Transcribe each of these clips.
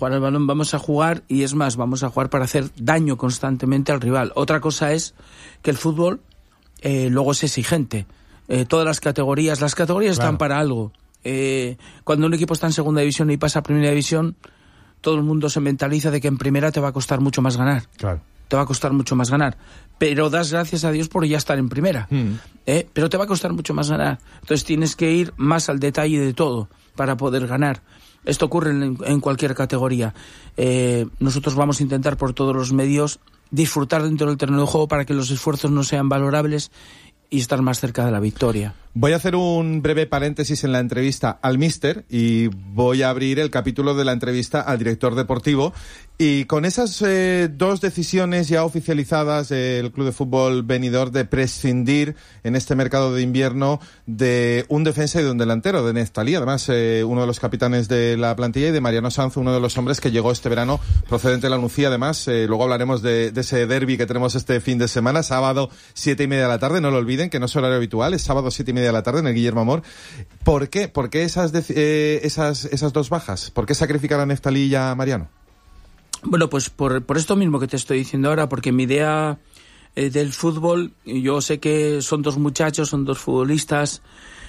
jugar al balón vamos a jugar, y es más, vamos a jugar para hacer daño constantemente al rival. Otra cosa es que el fútbol luego es exigente. Todas las categorías claro, están para algo. Cuando un equipo está en segunda división y pasa a primera división, todo el mundo se mentaliza de que en primera te va a costar mucho más ganar. Claro. Te va a costar mucho más ganar. Pero das gracias a Dios por ya estar en primera. Pero te va a costar mucho más ganar. Entonces tienes que ir más al detalle de todo para poder ganar. Esto ocurre en cualquier categoría. Nosotros vamos a intentar por todos los medios disfrutar dentro del terreno de juego para que los esfuerzos no sean valorables y estar más cerca de la victoria. Voy a hacer un breve paréntesis en la entrevista al míster y voy a abrir el capítulo de la entrevista al director deportivo. Y con esas dos decisiones ya oficializadas del Club de Fútbol Benidorm de prescindir en este mercado de invierno de un defensa y de un delantero, de Neftalí, además uno de los capitanes de la plantilla, y de Mariano Sanz, uno de los hombres que llegó este verano procedente de la Nucía. Además, luego hablaremos de ese derbi que tenemos este fin de semana, sábado 7:30 de la tarde, no lo olviden, que no es horario habitual, es sábado 7:30 de la tarde en el Guillermo Amor. ¿Por qué? ¿Por qué esas dos bajas? ¿Por qué sacrificar a Neftalí y a Mariano? Bueno, pues por esto mismo que te estoy diciendo ahora, porque mi idea del fútbol, yo sé que son dos muchachos, son dos futbolistas,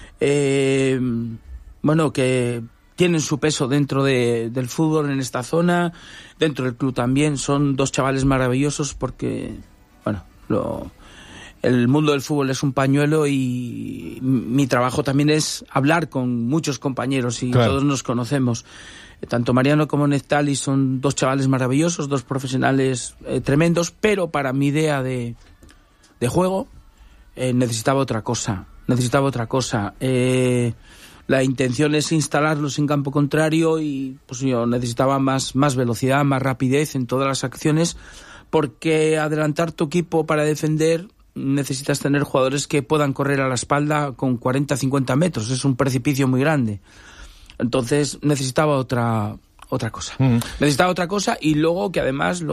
bueno, que tienen su peso dentro del fútbol en esta zona, dentro del club también, son dos chavales maravillosos porque, bueno, el mundo del fútbol es un pañuelo y mi trabajo también es hablar con muchos compañeros y claro, todos nos conocemos. Tanto Mariano como Neftalí son dos chavales maravillosos, dos profesionales tremendos, pero para mi idea de juego necesitaba otra cosa. La intención es instalarlos en campo contrario y pues yo necesitaba más velocidad, más rapidez en todas las acciones, porque adelantar tu equipo para defender necesitas tener jugadores que puedan correr a la espalda con 40-50 metros, es un precipicio muy grande. Entonces necesitaba otra cosa. Necesitaba otra cosa, y luego que además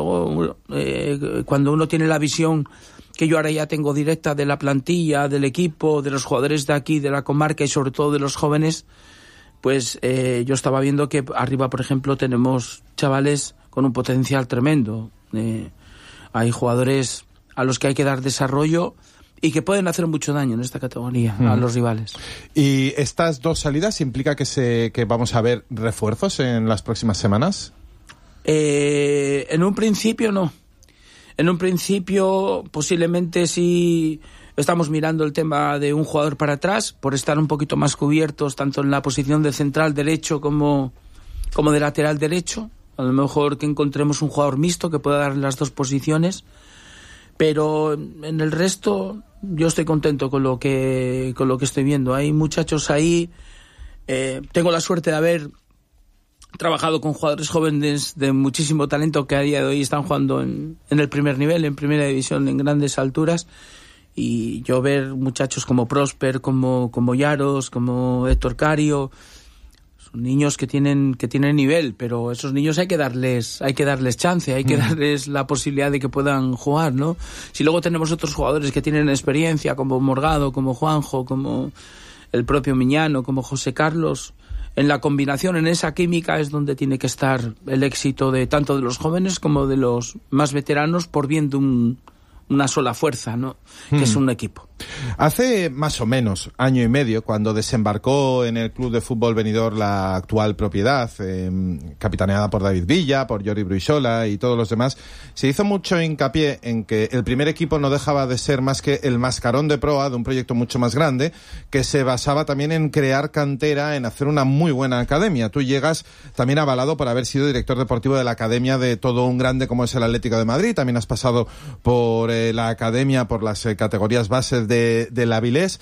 cuando uno tiene la visión que yo ahora ya tengo directa de la plantilla, del equipo, de los jugadores de aquí, de la comarca y sobre todo de los jóvenes, pues yo estaba viendo que arriba, por ejemplo, tenemos chavales con un potencial tremendo. Hay jugadores a los que hay que dar desarrollo y que pueden hacer mucho daño en esta categoría a los rivales. ¿Y estas dos salidas implica que vamos a ver refuerzos en las próximas semanas? En un principio no. En un principio posiblemente sí estamos mirando el tema de un jugador para atrás, por estar un poquito más cubiertos tanto en la posición de central derecho como de lateral derecho. A lo mejor que encontremos un jugador mixto que pueda dar las dos posiciones. Pero en el resto yo estoy contento con lo que estoy viendo. Hay muchachos ahí. Tengo la suerte de haber trabajado con jugadores jóvenes de muchísimo talento que a día de hoy están jugando en el primer nivel, en primera división, en grandes alturas. Y yo ver muchachos como Prosper, como Yaros, como Héctor Cario, son niños que tienen nivel, pero esos niños hay que darles chance, hay que darles la posibilidad de que puedan jugar, ¿no? Si luego tenemos otros jugadores que tienen experiencia, como Morgado, como Juanjo, como el propio Miñano, como José Carlos, en la combinación, en esa química es donde tiene que estar el éxito de tanto de los jóvenes como de los más veteranos, por bien de una sola fuerza, ¿no? Que es un equipo. Hace más o menos año y medio, cuando desembarcó en el Club de Fútbol Benidorm la actual propiedad, capitaneada por David Villa, por Jordi Bruixola y todos los demás, se hizo mucho hincapié en que el primer equipo no dejaba de ser más que el mascarón de proa de un proyecto mucho más grande, que se basaba también en crear cantera, en hacer una muy buena academia. Tú llegas también avalado por haber sido director deportivo de la academia de todo un grande como es el Atlético de Madrid, también has pasado por la academia, por las categorías bases del Avilés.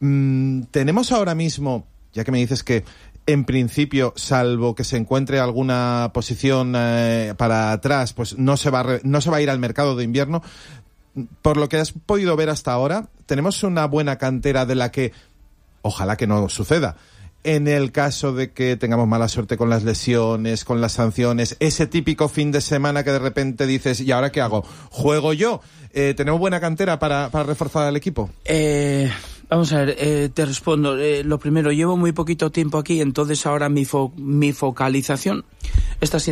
Tenemos ahora mismo, ya que me dices que en principio, salvo que se encuentre alguna posición para atrás, pues no se va a ir al mercado de invierno. Por lo que has podido ver hasta ahora, tenemos una buena cantera de la que ojalá que no suceda. En el caso de que tengamos mala suerte con las lesiones, con las sanciones, ese típico fin de semana que de repente dices, ¿y ahora qué hago? ¿Juego yo? ¿Tenemos buena cantera para reforzar al equipo? Vamos a ver, te respondo. Lo primero, llevo muy poquito tiempo aquí, entonces ahora mi focalización está siendo